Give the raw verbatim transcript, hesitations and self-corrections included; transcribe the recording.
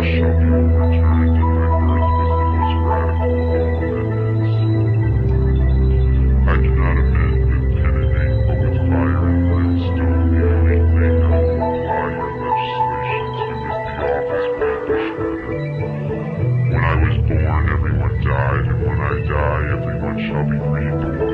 shall be overturned, and thy birth was the most radical of all amendments. I do not amend with pen and ink, but with fire and brimstone, the elite mayhem will apply your legislation to with the office brandished. When I was born, everyone died, and when I die, everyone shall be reborn.